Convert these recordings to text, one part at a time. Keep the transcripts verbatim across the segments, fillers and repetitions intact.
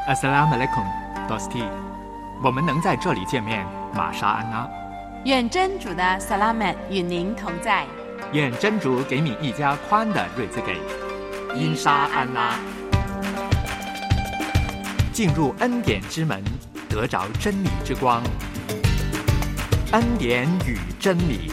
Assalamualaikum, Dosti。我们能在这里见面，玛莎安拉。 愿真主的萨拉曼与您同在。 愿真主给你一家宽的瑞兹给。因沙安拉。进入恩典之门，得着真理之光。恩典与真理。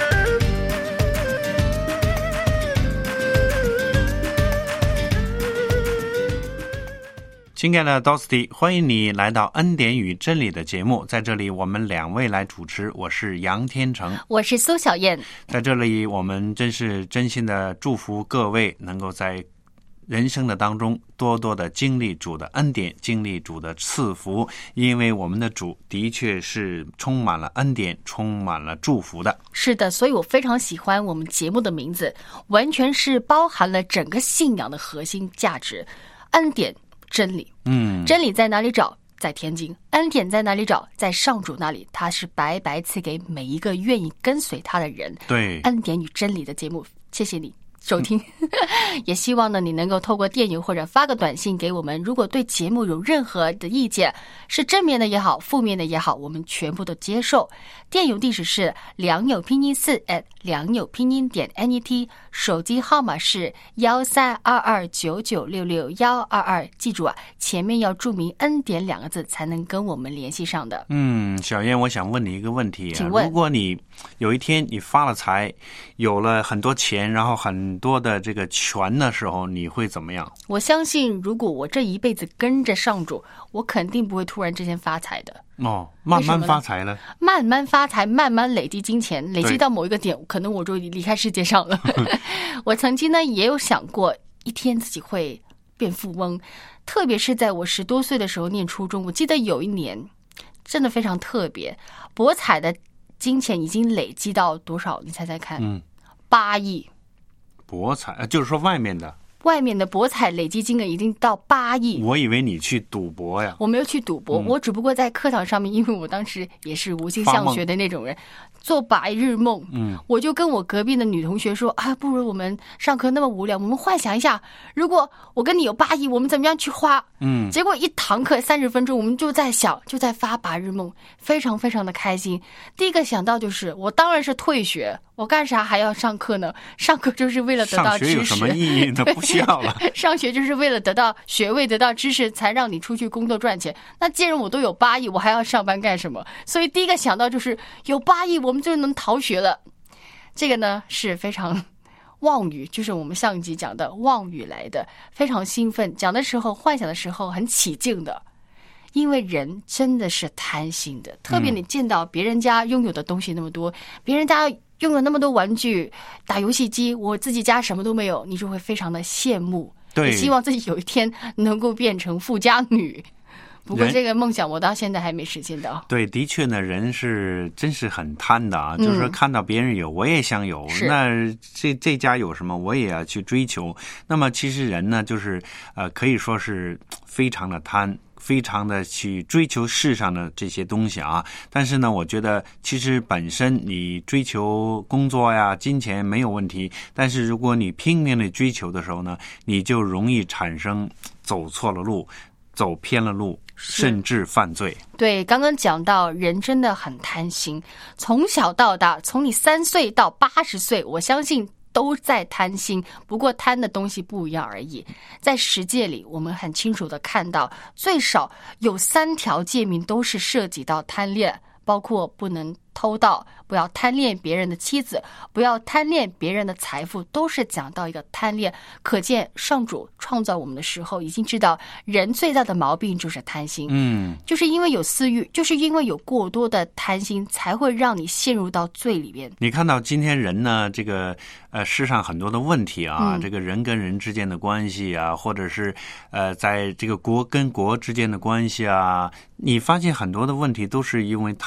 亲爱的 Dosti， 欢迎你来到恩典与真理的节目。在这里我们两位来主持，我是杨天成， 我是苏小燕。 在这里我们真是真心的祝福各位能够在人生的当中多多的经历主的恩典，经历主的赐福，因为我们的主的确是充满了恩典，充满了祝福的。 是的，所以我非常喜欢我们节目的名字，完全是包含了整个信仰的核心价值，恩典真理。 嗯， 真理在哪里找？在天经。恩典在哪里找？在上主那里，他是白白赐给每一个愿意跟随他的人。 对， 恩典与真理的节目，谢谢你收听。也希望呢你能够透过电邮或者发个短信给我们，如果对节目有任何的意见，是正面的也好，负面的也好，我们全部都接受。电邮地址是良友拼音四 at 良友拼音点 net， 手机号码是幺三二二九九六六幺二二，记住啊，前面要注明恩典两个字才能跟我们联系上的。 嗯，小燕，我想问你一个问题啊， 请问， 如果你有一天你发了财，有了很多钱，然后很多的这个权的时候，你会怎么样？ 我相信如果我这一辈子跟着上主，我肯定不会突然之间发财的。 哦，慢慢发财了， 慢慢发财，慢慢累积金钱，累积到某一个点，可能我就离开世界上了。我曾经呢也有想过一天自己会变富翁，特别是在我十多岁的时候念初中，我记得有一年真的非常特别，博彩的金钱已经累积到多少？你猜猜看？ 嗯， 八亿。 博彩，就是说外面的。 外面的博彩累积金额已经到八亿。 我以为你去赌博呀。 我没有去赌博、嗯、我只不过在课堂上面，因为我当时也是无心向学的那种人，做白日梦。嗯，我就跟我隔壁的女同学说啊，不如我们上课那么无聊，我们幻想一下，如果我跟你有八亿，我们怎么样去花？嗯，结果一堂课三十分钟，我们就在想，就在发白日梦，非常非常的开心。第一个想到就是我当然是退学，我干啥还要上课呢？上课就是为了得到知识。 上学有什么意义呢？不需要了。 上学就是为了得到学位，得到知识，才让你出去工作赚钱。那既然我都有八亿，我还要上班干什么？所以第一个想到就是有八亿，我们就能逃学了。这个呢是非常妄语，就是我们上一集讲的妄语来的，非常兴奋，讲的时候幻想的时候很起劲的。因为人真的是贪心的，特别你见到别人家拥有的东西那么多，嗯、别人家拥有那么多玩具、打游戏机，我自己家什么都没有，你就会非常的羡慕， 对， 也希望自己有一天能够变成富家女。不过这个梦想我到现在还没实现到。 对，的确呢，人是真是很贪的啊，嗯、就是看到别人有，我也想有。那这这家有什么，我也要去追求。那么其实人呢，就是呃，可以说是非常的贪。非常的去追求世上的这些东西啊，但是呢，我觉得其实本身你追求工作呀、金钱没有问题，但是如果你拼命的追求的时候呢，你就容易产生走错了路、走偏了路，甚至犯罪。 对，刚刚讲到人真的很贪心，从小到大，从你三岁到八十岁，我相信都在贪心，不过贪的东西不一样而已。在十诫里，我们很清楚的看到，最少有三条诫命都是涉及到贪恋，包括不能偷盗，不要贪恋别人的妻子，不要贪恋别人的财富，都是讲到一个贪恋。可见上主创造我们的时候已经知道人最大的毛病就是贪心，嗯，就是因为有私欲，就是因为有过多的贪心，才会让你陷入到罪里面。 你看到今天人呢，这个呃世上很多的问题啊、嗯、这个人跟人之间的关系啊，或者是呃在这个国跟国之间的关系啊，你发现很多的问题都是因为贪。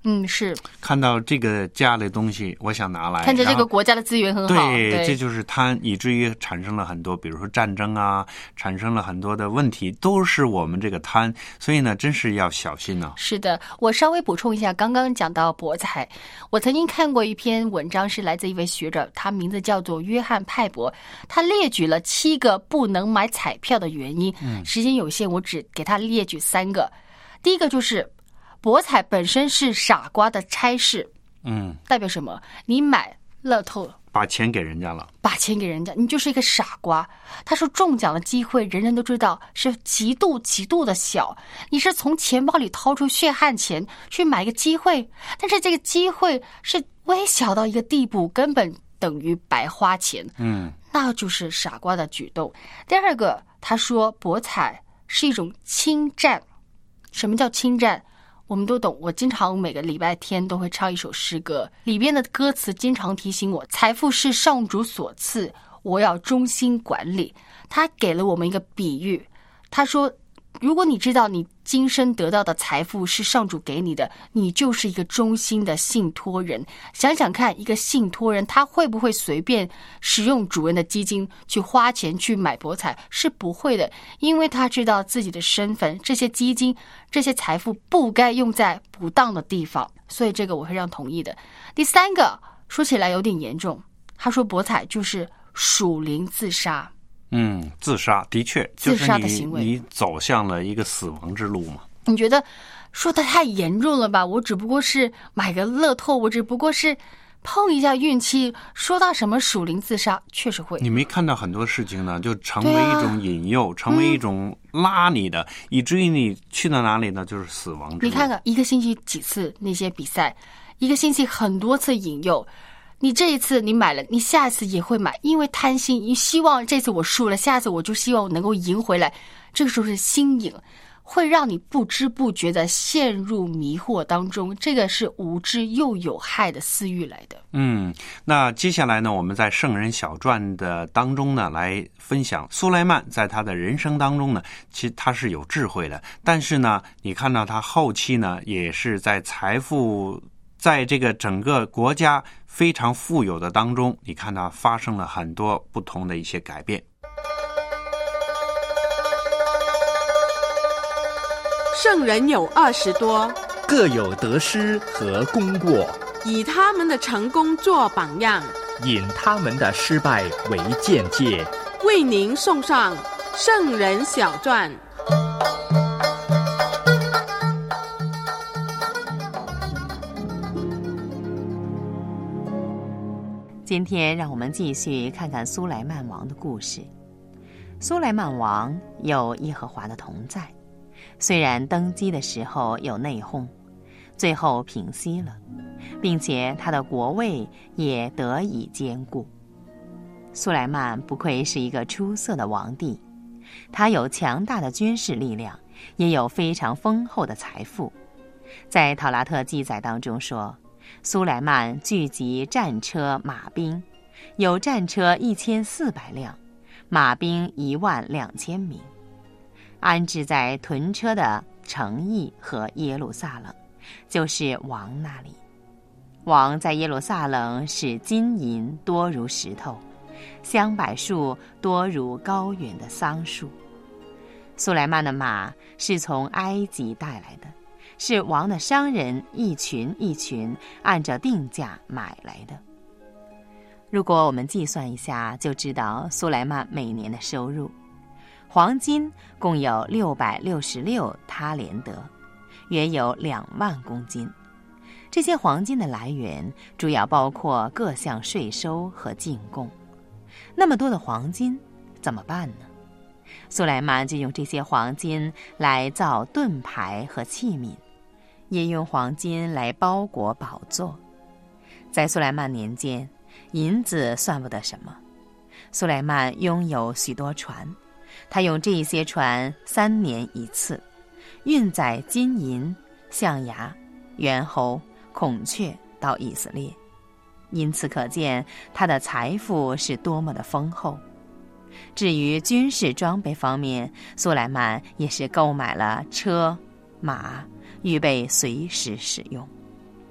嗯，是看到这个家的东西，我想拿来， 看着这个国家的资源很好， 对， 对， 这就是贪，以至于产生了很多，比如说战争啊，产生了很多的问题，都是我们这个贪，所以呢，真是要小心呢、啊。 是的，我稍微补充一下，刚刚讲到博彩，我曾经看过一篇文章，是来自一位学者，他名字叫做约翰派博，他列举了七个不能买彩票的原因。嗯，时间有限，我只给他列举三个。第一个就是博彩本身是傻瓜的差事。 嗯， 代表什么？你买乐透， 把钱给人家了， 把钱给人家，你就是一个傻瓜。他说中奖的机会人人都知道是极度极度的小，你是从钱包里掏出血汗钱去买一个机会，但是这个机会是微小到一个地步，根本等于白花钱。 嗯， 那就是傻瓜的举动。第二个，他说博彩是一种侵占。什么叫侵占？我们都懂，我经常每个礼拜天都会唱一首诗歌，里边的歌词经常提醒我，财富是上主所赐，我要忠心管理。他给了我们一个比喻，他说如果你知道你今生得到的财富是上主给你的，你就是一个忠心的信托人。想想看，一个信托人他会不会随便使用主人的基金去花钱去买博彩？是不会的，因为他知道自己的身份，这些基金这些财富不该用在不当的地方，所以这个我会让同意的。第三个说起来有点严重，他说博彩就是属灵自杀。 嗯，自杀的确自杀的行为， 就是你你走向了一个死亡之路嘛。 你觉得说的太严重了吧？我只不过是买个乐透，我只不过是碰一下运气，说到什么属灵自杀，确实会。 你没看到很多事情呢，就成为一种引诱，啊、成为一种拉你的，嗯、以至于你去到哪里呢，就是死亡之路。 你看看一个星期几次那些比赛，一个星期很多次引诱。你这一次你买了，你下一次也会买，因为贪心，你希望这次我输了，下次我就希望我能够赢回来。这个时候是心瘾，会让你不知不觉的陷入迷惑当中，这个是无知又有害的私欲来的。 嗯，那接下来呢，我们在圣人小传的当中呢，来分享苏莱曼在他的人生当中呢，其实他是有智慧的，但是呢，你看到他后期呢，也是在财富在这个整个国家非常富有的当中，你看到发生了很多不同的一些改变。 圣人有二十多， 各有得失和功过， 以他们的成功做榜样， 引他们的失败为鉴戒， 为您送上圣人小传。 今天让我们继续看看苏莱曼王的故事。苏莱曼王有耶和华的同在，虽然登基的时候有内讧，最后平息了，并且他的国位也得以坚固。苏莱曼不愧是一个出色的王帝，他有强大的军事力量，也有非常丰厚的财富。在陶拉特记载当中说，苏莱曼聚集战车马兵，有战车一千四百辆，马兵一万两千名，安置在屯车的城邑和耶路撒冷，就是王那里。王在耶路撒冷使金银多如石头，香柏树多如高远的桑树。苏莱曼的马是从埃及带来的，是王的商人一群一群按照定价买来的。如果我们计算一下，就知道苏莱曼每年的收入。黄金共有六百六十六他连德，约有两万公斤。这些黄金的来源主要包括各项税收和进贡。那么多的黄金怎么办呢？苏莱曼就用这些黄金来造盾牌和器皿，也用黄金来包裹宝座。在苏莱曼年间，银子算不得什么。苏莱曼拥有许多船，他用这些船三年一次，运载金银、象牙、猿猴、孔雀到以色列。因此可见他的财富是多么的丰厚。至于军事装备方面，苏莱曼也是购买了车马，预备随时使用。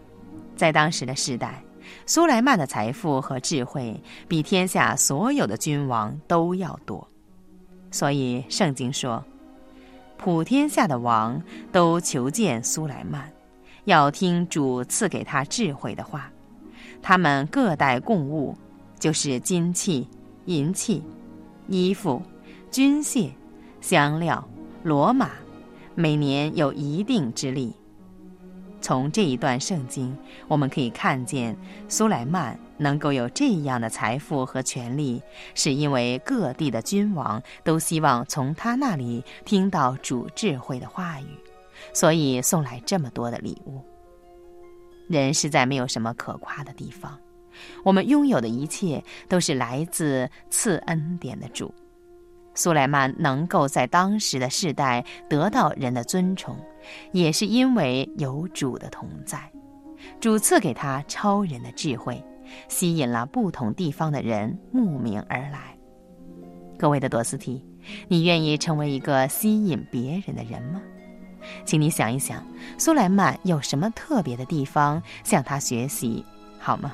在当时的世代，苏莱曼的财富和智慧比天下所有的君王都要多。所以圣经说，普天下的王都求见苏莱曼，要听主赐给他智慧的话。他们各带贡物，就是金器、银器、衣服、军械、香料、骡马，每年有一定之例。从这一段圣经，我们可以看见苏莱曼能够有这样的财富和权力，是因为各地的君王都希望从他那里听到主智慧的话语，所以送来这么多的礼物。人实在没有什么可夸的地方，我们拥有的一切都是来自赐恩典的主。苏莱曼能够在当时的世代得到人的尊崇，也是因为有主的同在。主赐给他超人的智慧，吸引了不同地方的人慕名而来。各位的多斯蒂，你愿意成为一个吸引别人的人吗？请你想一想，苏莱曼有什么特别的地方，向他学习，好吗？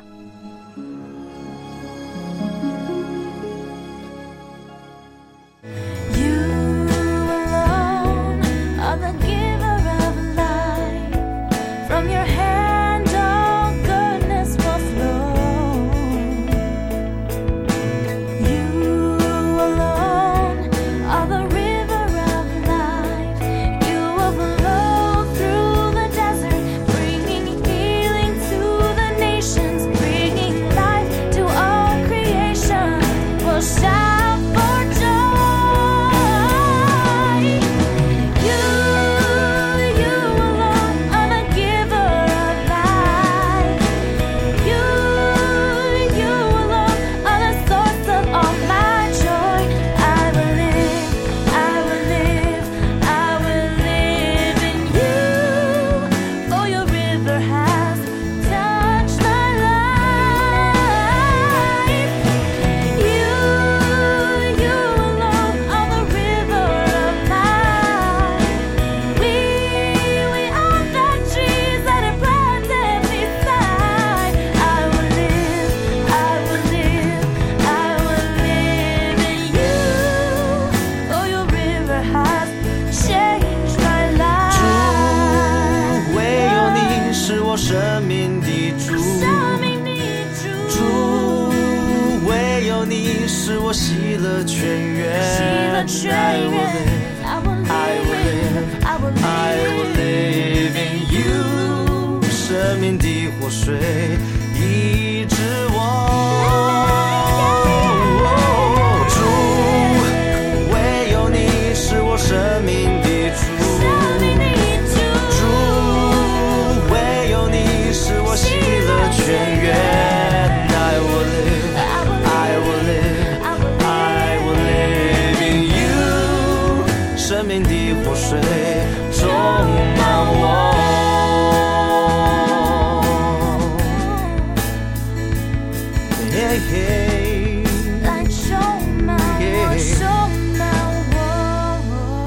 洗了全员 I will live I will live I will live in you 生命的活水医治我主唯有你是我生命的主主唯有你是我洗了全员生命的活水充满我嘿嘿来充满我充满我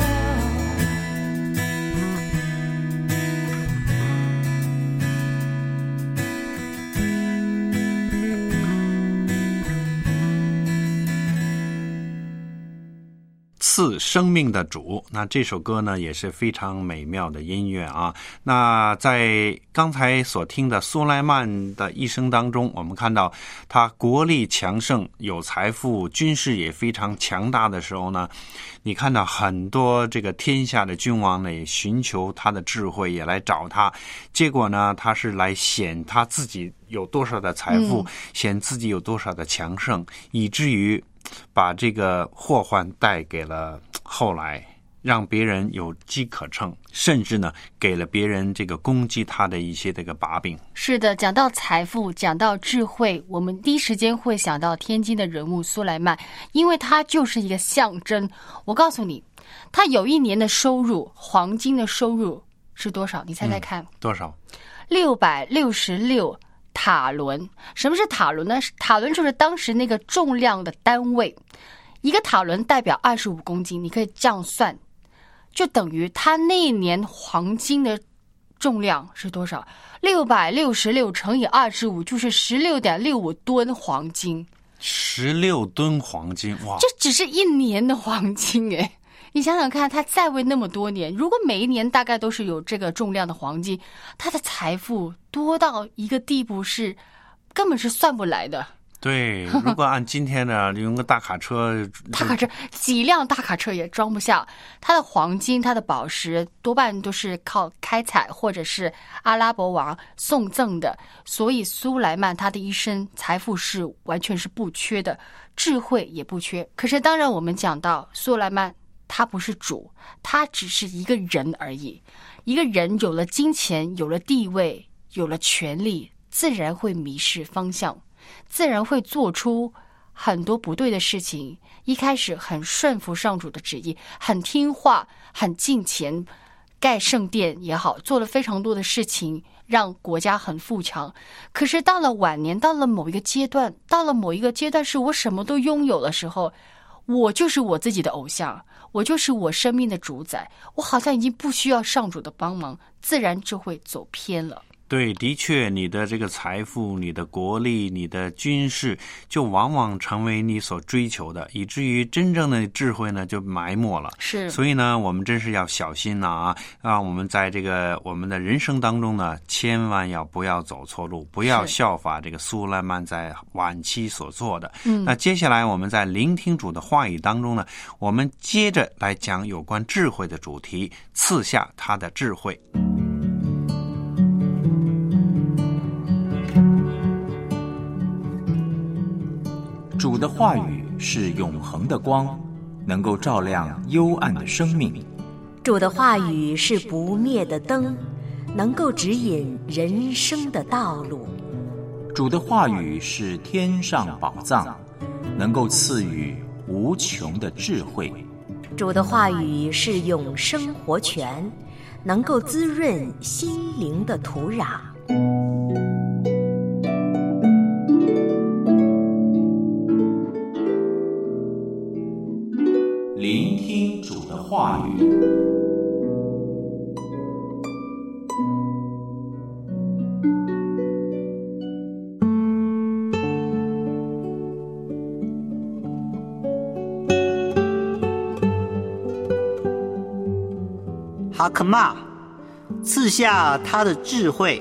赐生命的主，那这首歌呢也是非常美妙的音乐啊。那在刚才所听的苏莱曼的一生当中，我们看到他国力强盛，有财富，军事也非常强大的时候呢，你看到很多这个天下的君王呢也寻求他的智慧，也来找他，结果呢他是来显他自己有多少的财富、嗯、显自己有多少的强盛，以至于把这个祸患带给了后来，让别人有机可乘，甚至呢给了别人这个攻击他的一些这个把柄。 是的，讲到财富，讲到智慧，我们第一时间会想到天津的人物苏莱曼，因为他就是一个象征。我告诉你，他有一年的收入，黄金的收入是多少？你猜猜看、嗯、 多少？ 六百六十六塔伦。什么是塔伦呢？塔伦就是当时那个重量的单位，一个塔伦代表二十五公斤，你可以这样算，就等于他那一年黄金的重量是多少？六百六十六乘以二十五，就是十六点六五吨黄金。 十六吨黄金，哇！ 这只是一年的黄金哎，你想想看，他在位那么多年，如果每一年大概都是有这个重量的黄金，他的财富多到一个地步是根本是算不来的。 对，如果按今天的用个大卡车， 大卡车几辆大卡车也装不下。它的黄金、它的宝石多半都是靠开采或者是阿拉伯王送赠的，所以苏莱曼他的一生财富是完全是不缺的，智慧也不缺。可是当然我们讲到苏莱曼他不是主，他只是一个人而已。一个人有了金钱，有了地位，有了权力，自然会迷失方向，自然会做出很多不对的事情。一开始很顺服上主的旨意，很听话，很敬虔，盖圣殿也好，做了非常多的事情，让国家很富强。可是到了晚年，到了某一个阶段，到了某一个阶段是我什么都拥有的时候，我就是我自己的偶像，我就是我生命的主宰，我好像已经不需要上主的帮忙，自然就会走偏了。 对，的确，你的这个财富、你的国力、你的军事，就往往成为你所追求的，以至于真正的智慧呢就埋没了。 是， 所以呢，我们真是要小心呐啊！啊，我们在这个我们的人生当中呢，千万要不要走错路，不要效法这个苏莱曼在晚期所做的。嗯，那接下来我们在聆听主的话语当中呢，我们接着来讲有关智慧的主题，赐下他的智慧。 主的话语是永恒的光，能够照亮幽暗的生命。 主的话语是不灭的灯，能够指引人生的道路。 主的话语是天上宝藏，能够赐予无穷的智慧。 主的话语是永生活泉，能够滋润心灵的土壤。 聆听主的话语。 哈克玛，赐下他的智慧。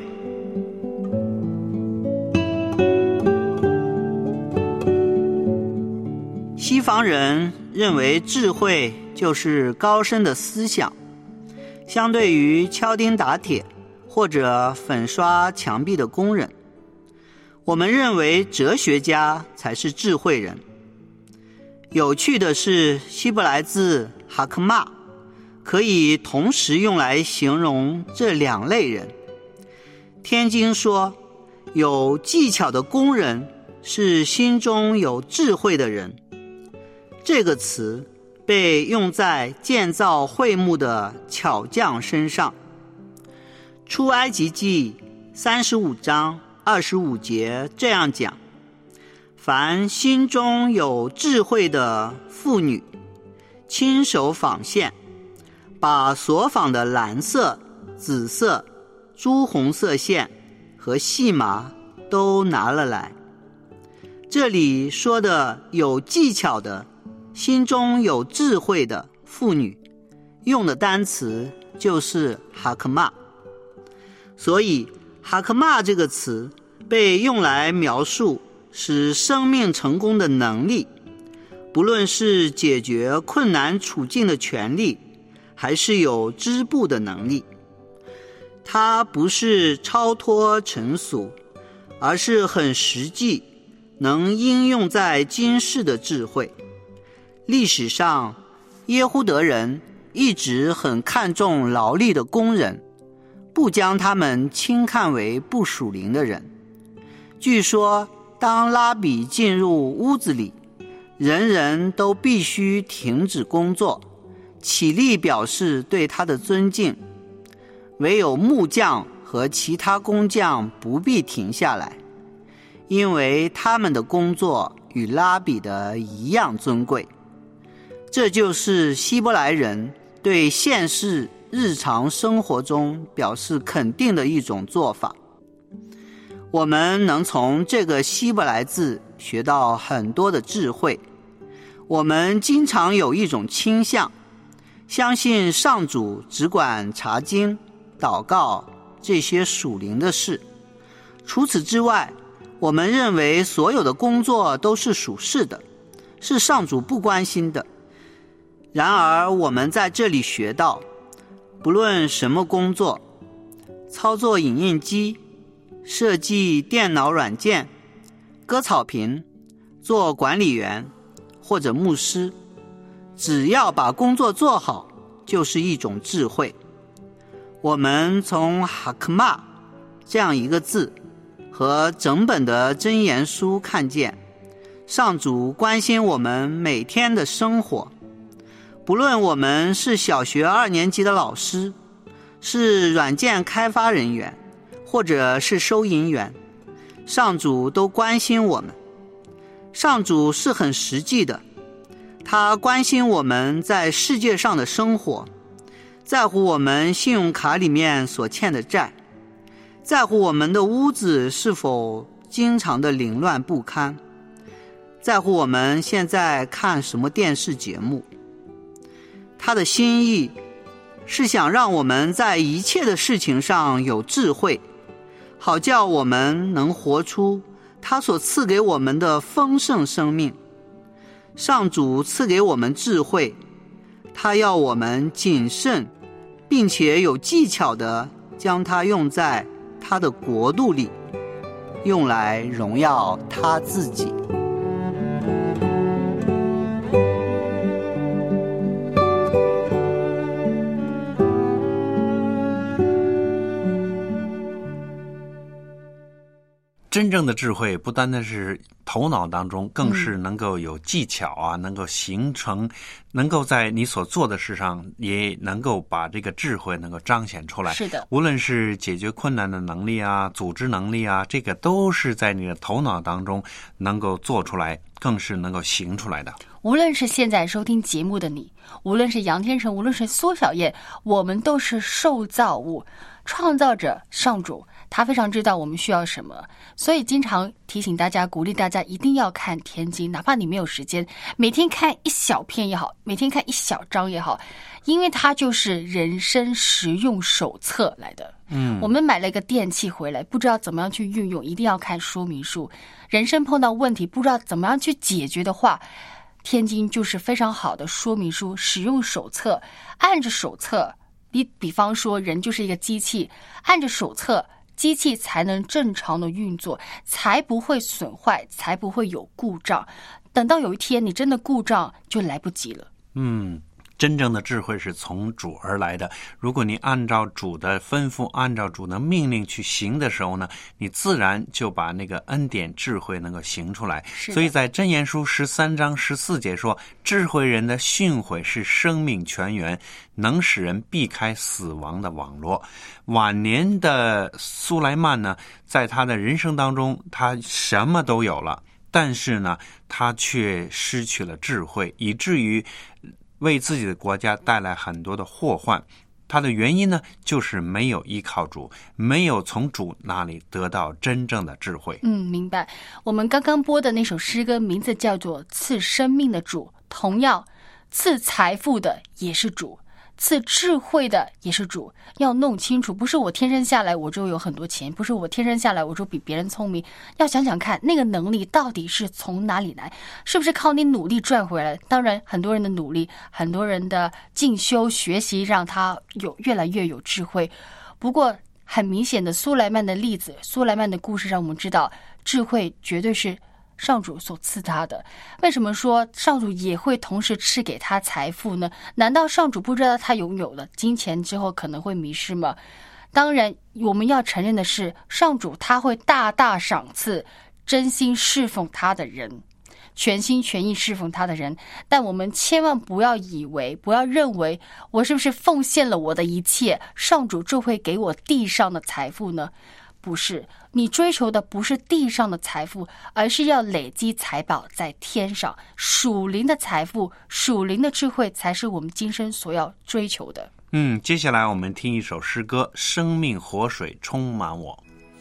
西方人认为智慧就是高深的思想，相对于敲钉打铁或者粉刷墙壁的工人，我们认为哲学家才是智慧人。有趣的是，希伯来字哈克玛可以同时用来形容这两类人。天经说，有技巧的工人是心中有智慧的人。这个词被用在建造会幕的巧匠身上。出埃及记三十五章二十五节这样讲：凡心中有智慧的妇女，亲手纺线，把所纺的蓝色、紫色、朱红色线和细麻都拿了来。这里说的有技巧的，心中有智慧的妇女，用的单词就是哈克玛。所以哈克玛这个词被用来描述使生命成功的能力，不论是解决困难处境的权利，还是有织布的能力。它不是超脱尘俗，而是很实际，能应用在今世的智慧。历史上，耶胡德人一直很看重劳力的工人，不将他们轻看为不属灵的人。据说，当拉比进入屋子里，人人都必须停止工作，起立表示对他的尊敬。唯有木匠和其他工匠不必停下来，因为他们的工作与拉比的一样尊贵。这就是希伯来人对现世日常生活中表示肯定的一种做法。我们能从这个希伯来字学到很多的智慧。我们经常有一种倾向，相信上主只管查经、祷告这些属灵的事。除此之外，我们认为所有的工作都是属世的，是上主不关心的。然而我们在这里学到，不论什么工作，操作影印机、设计电脑软件、割草坪、做管理员或者牧师，只要把工作做好，就是一种智慧。我们从哈克玛这样一个字和整本的箴言书看见，上主关心我们每天的生活。不论我们是小学二年级的老师，是软件开发人员，或者是收银员，上主都关心我们。上主是很实际的，他关心我们在世界上的生活，在乎我们信用卡里面所欠的债，在乎我们的屋子是否经常的凌乱不堪，在乎我们现在看什么电视节目。他的心意是想让我们在一切的事情上有智慧，好叫我们能活出他所赐给我们的丰盛生命。上主赐给我们智慧，他要我们谨慎并且有技巧地将它用在他的国度里，用来荣耀他自己。 真正的智慧不单单是头脑当中，更是能够有技巧啊，嗯、能够形成，能够在你所做的事上，也能够把这个智慧能够彰显出来。 是的， 无论是解决困难的能力啊，组织能力啊，这个都是在你的头脑当中能够做出来，更是能够行出来的。 无论是现在收听节目的你，无论是杨天成，无论是苏小燕，我们都是受造物，创造者上主，他非常知道我们需要什么，所以经常提醒大家，鼓励大家一定要看天经，哪怕你没有时间，每天看一小篇也好，每天看一小章也好，因为它就是人生实用手册来的。嗯，我们买了一个电器回来，不知道怎么样去运用，一定要看说明书。人生碰到问题，不知道怎么样去解决的话，天经就是非常好的说明书、使用手册，按着手册，比比方说人就是一个机器，按着手册，机器才能正常的运作，才不会损坏，才不会有故障。等到有一天你真的故障，就来不及了。 嗯，真正的智慧是从主而来的。如果你按照主的吩咐，按照主的命令去行的时候呢，你自然就把那个恩典智慧能够行出来。所以在箴言书十三章十四节说，智慧人的训诲是生命泉源，能使人避开死亡的网络。晚年的苏莱曼呢，在他的人生当中，他什么都有了，但是呢，他却失去了智慧，以至于为自己的国家带来很多的祸患。它的原因呢，就是没有依靠主，没有从主那里得到真正的智慧。 嗯，明白。我们刚刚播的那首诗歌名字叫做《赐生命的主》，同样赐财富的也是主，赐智慧的也是主。要弄清楚，不是我天生下来我就有很多钱，不是我天生下来我就比别人聪明，要想想看那个能力到底是从哪里来，是不是靠你努力赚回来。当然很多人的努力，很多人的进修学习让他有越来越有智慧。不过很明显的苏莱曼的例子，苏莱曼的故事让我们知道，智慧绝对是上主所赐他的。为什么说上主也会同时赐给他财富呢？难道上主不知道他拥有了金钱之后可能会迷失吗？当然我们要承认的是，上主他会大大赏赐真心侍奉他的人，全心全意侍奉他的人。但我们千万不要以为，不要认为我是不是奉献了我的一切，上主就会给我地上的财富呢？不是，你追求的不是地上的财富，而是要累积财宝在天上。属灵的财富，属灵的智慧才是我们今生所要追求的。 嗯，接下来我们听一首诗歌，生命活水充满我。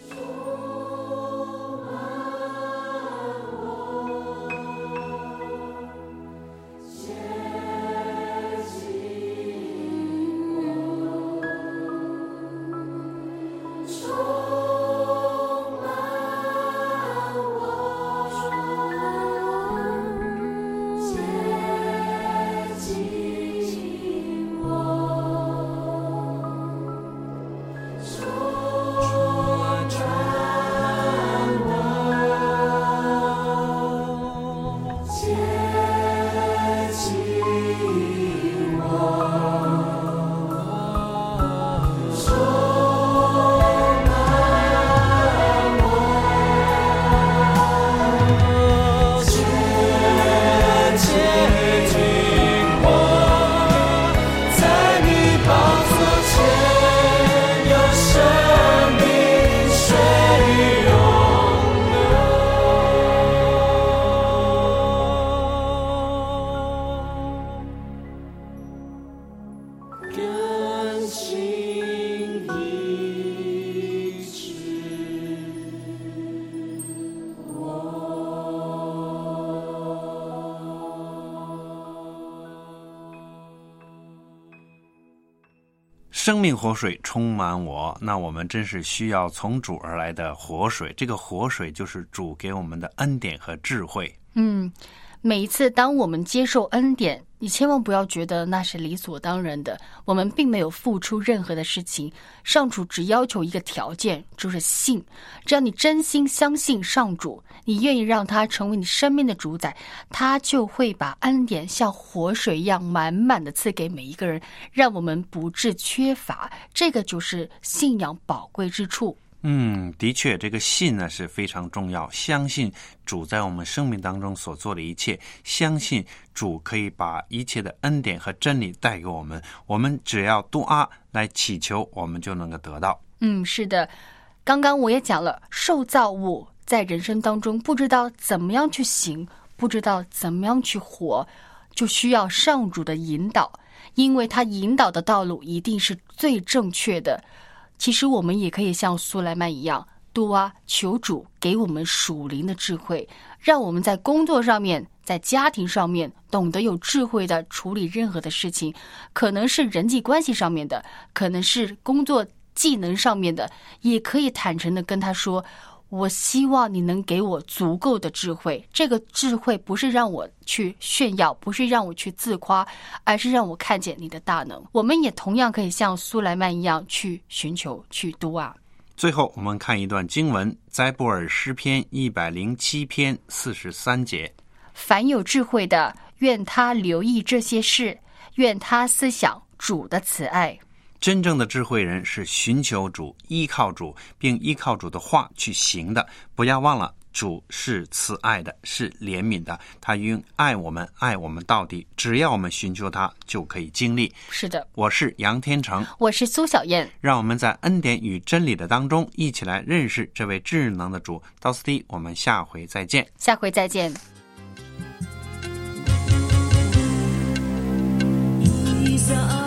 生命活水充满我，那我们真是需要从主而来的活水，这个活水就是主给我们的恩典和智慧。 嗯，每一次当我们接受恩典，你千万不要觉得那是理所当然的，我们并没有付出任何的事情，上主只要求一个条件，就是信。只要你真心相信上主，你愿意让他成为你生命的主宰，他就会把恩典像活水一样满满的赐给每一个人，让我们不致缺乏。这个就是信仰宝贵之处。 嗯，的确，这个信呢是非常重要。相信主在我们生命当中所做的一切，相信主可以把一切的恩典和真理带给我们。我们只要杜阿来祈求，我们就能够得到。 嗯，是的。刚刚我也讲了，受造物在人生当中不知道怎么样去行，不知道怎么样去活，就需要上主的引导，因为他引导的道路一定是最正确的。其实我们也可以像苏莱曼一样，杜啊，求主给我们属灵的智慧，让我们在工作上面，在家庭上面懂得有智慧的处理任何的事情，可能是人际关系上面的，可能是工作技能上面的，也可以坦诚的跟他说，我希望你能给我足够的智慧。这个智慧不是让我去炫耀，不是让我去自夸，而是让我看见你的大能。我们也同样可以像苏莱曼一样去寻求，去读啊。 最后我们看一段经文，斋布尔诗篇一百零七篇四十三节， 凡有智慧的，愿他留意这些事，愿他思想主的慈爱。 真正的智慧人是寻求主，依靠主，并依靠主的话去行的。不要忘了，主是慈爱的，是怜悯的，他愿爱我们，爱我们到底。只要我们寻求他，就可以经历。 是的， 我是杨天成， 我是苏小燕。 让我们在恩典与真理的当中，一起来认识这位智能的主。到此地，我们下回再见。 下回再见。 一